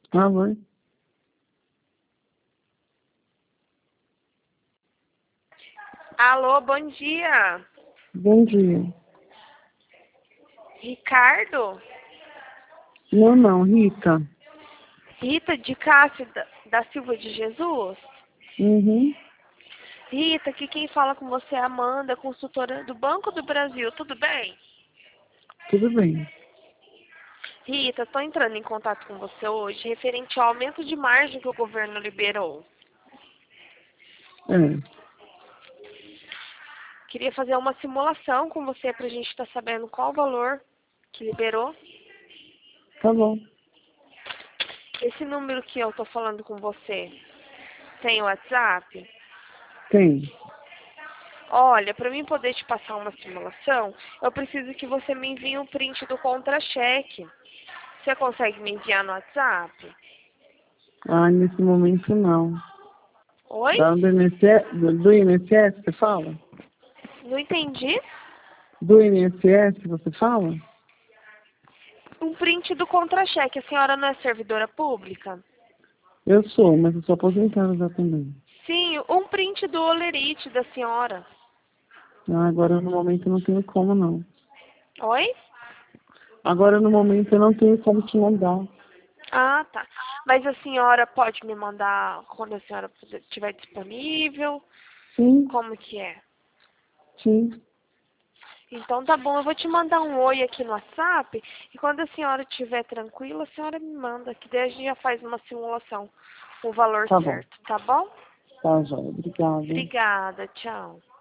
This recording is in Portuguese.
Alô? Alô, bom dia. Bom dia. Ricardo? Não, Rita. Rita de Cássio da Silva de Jesus? Uhum, Rita, aqui quem fala com você é a Amanda, consultora do Banco do Brasil, tudo bem? tudo bem. Rita, estou entrando em contato com você hoje referente ao aumento de margem que o governo liberou. É, Queria fazer uma simulação com você para a gente estar sabendo qual o valor que liberou. tá bom. Esse número que eu estou falando com você tem WhatsApp? Tem. Olha, para mim poder te passar uma simulação, eu preciso que você me envie um print do contra-cheque. Você consegue me enviar no WhatsApp? Ah, nesse momento não. Oi? Do INSS, do INSS você fala? Não entendi. Do INSS você fala? Um print do contra-cheque. A senhora não é servidora pública? Eu sou, mas eu sou aposentada já também. Sim, um print do olerite da senhora. Ah, agora no momento eu não tenho como não. Oi? Agora no momento eu não tenho como te mandar. Ah, tá. Mas a senhora pode me mandar quando a senhora estiver disponível? Sim, Como que é? sim. Então tá bom, eu vou te mandar um oi aqui no WhatsApp e quando a senhora estiver tranquila, a senhora me manda, que daí a gente já faz uma simulação, o valor Tá bom. certo, tá bom? Tá, joia. Obrigada. Obrigada, tchau.